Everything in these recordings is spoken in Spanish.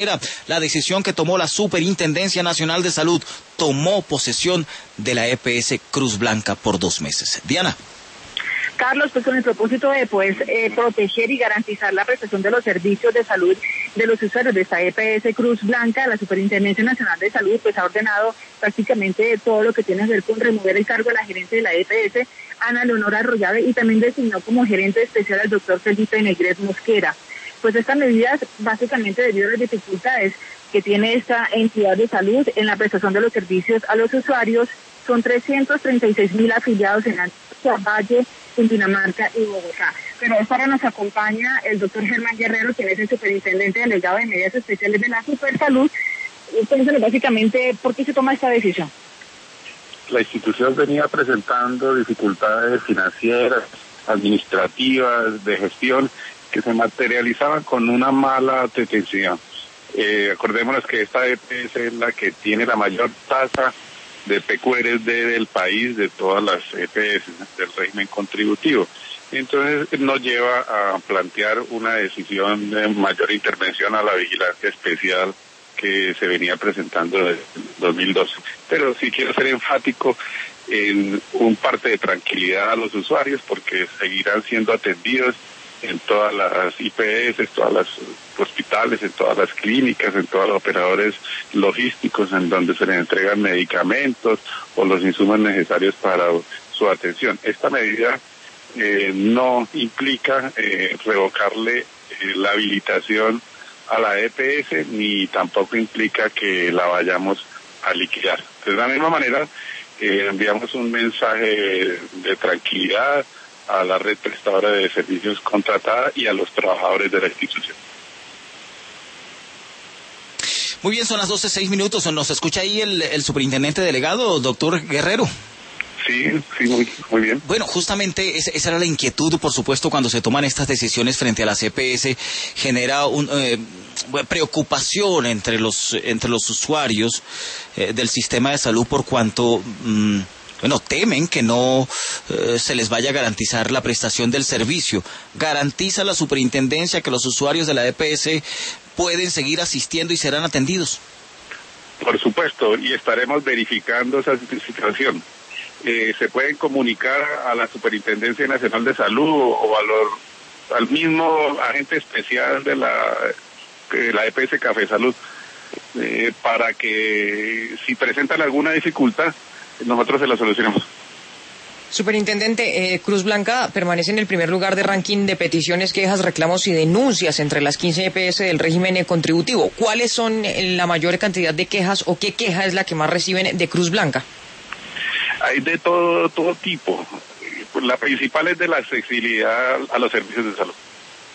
Era la decisión que tomó la Superintendencia Nacional de Salud. Tomó posesión de la EPS Cruz Blanca por 2 meses. Diana. Carlos, pues con el propósito de proteger y garantizar la prestación de los servicios de salud de los usuarios de esta EPS Cruz Blanca, la Superintendencia Nacional de Salud pues ha ordenado prácticamente todo lo que tiene que ver con remover el cargo de la gerente de la EPS, Ana Leonora Arroyave, y también designó como gerente especial al doctor Felipe Negret Mosquera. Pues estas medidas básicamente debido a las dificultades que tiene esta entidad de salud en la prestación de los servicios a los usuarios. Son 336,000 afiliados en Antioquia, Valle, Cundinamarca y Bogotá. Pero ahora nos acompaña el doctor Germán Guerrero, quien es el superintendente delegado de medidas especiales de la Supersalud. Entonces, básicamente, ¿por qué se toma esta decisión? La institución venía presentando dificultades financieras, administrativas, de gestión, que se materializaban con una mala atención. Acordémonos que esta EPS es la que tiene la mayor tasa de PQRD del país, de todas las EPS del régimen contributivo. Entonces nos lleva a plantear una decisión de mayor intervención a la vigilancia especial que se venía presentando desde 2012. Pero sí quiero ser enfático en un parte de tranquilidad a los usuarios, porque seguirán siendo atendidos en todas las IPS, todas las hospitales, en todas las clínicas, en todos los operadores logísticos en donde se les entregan medicamentos o los insumos necesarios para su atención. Esta medida no implica revocarle la habilitación a la EPS, ni tampoco implica que la vayamos a liquidar. De la misma manera, enviamos un mensaje de tranquilidad a la red prestadora de servicios contratada y a los trabajadores de la institución. Muy bien, son las 12:06. ¿Nos escucha ahí el superintendente delegado, doctor Guerrero? Sí, muy bien. Bueno, justamente esa era la inquietud, por supuesto, cuando se toman estas decisiones frente a las EPS, genera preocupación entre los usuarios del sistema de salud por cuanto temen que no se les vaya a garantizar la prestación del servicio. ¿Garantiza la superintendencia que los usuarios de la EPS pueden seguir asistiendo y serán atendidos? Por supuesto, y estaremos verificando esa situación. Se pueden comunicar a la Superintendencia Nacional de Salud o al mismo agente especial de la EPS Café Salud para que si presentan alguna dificultad, nosotros se la solucionamos. Superintendente, Cruz Blanca permanece en el primer lugar de ranking de peticiones, quejas, reclamos y denuncias entre las 15 EPS del régimen contributivo. ¿Cuáles son la mayor cantidad de quejas o qué queja es la que más reciben de Cruz Blanca? Hay de todo tipo. La principal es de la accesibilidad a los servicios de salud.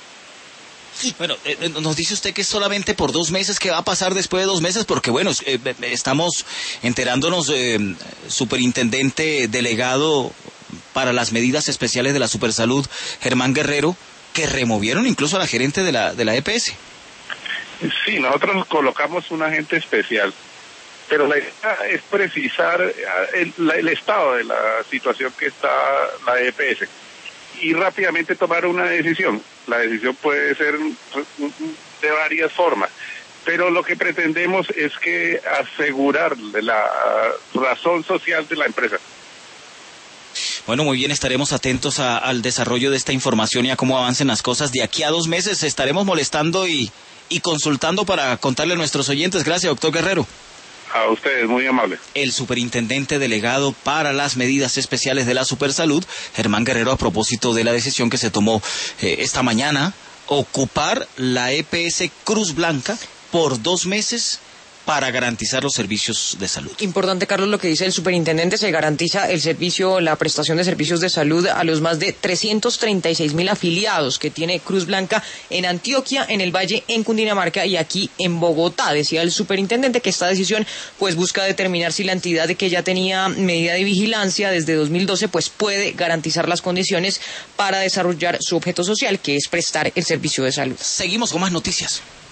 Bueno, nos dice usted que es solamente por 2 meses. ¿Qué va a pasar después de 2 meses? Porque bueno, estamos enterándonos, superintendente delegado para las medidas especiales de la Supersalud, Germán Guerrero, que removieron incluso a la gerente de la EPS. Sí, nosotros colocamos un agente especial, pero la idea es precisar el estado de la situación que está la EPS y rápidamente tomar una decisión. La decisión puede ser de varias formas, pero lo que pretendemos es que asegurar la razón social de la empresa. Bueno, muy bien, estaremos atentos al desarrollo de esta información y a cómo avancen las cosas. De aquí a 2 meses estaremos molestando y consultando para contarle a nuestros oyentes. Gracias, doctor Guerrero. A ustedes, muy amable. El superintendente delegado para las medidas especiales de la Supersalud, Germán Guerrero, a propósito de la decisión que se tomó esta mañana, ocupar la EPS Cruz Blanca por 2 meses para garantizar los servicios de salud. Importante, Carlos, lo que dice el superintendente: se garantiza el servicio, la prestación de servicios de salud a los más de 336,000 afiliados que tiene Cruz Blanca en Antioquia, en el Valle, en Cundinamarca y aquí en Bogotá. Decía el superintendente que esta decisión pues busca determinar si la entidad que ya tenía medida de vigilancia desde 2012 pues puede garantizar las condiciones para desarrollar su objeto social, que es prestar el servicio de salud. Seguimos con más noticias.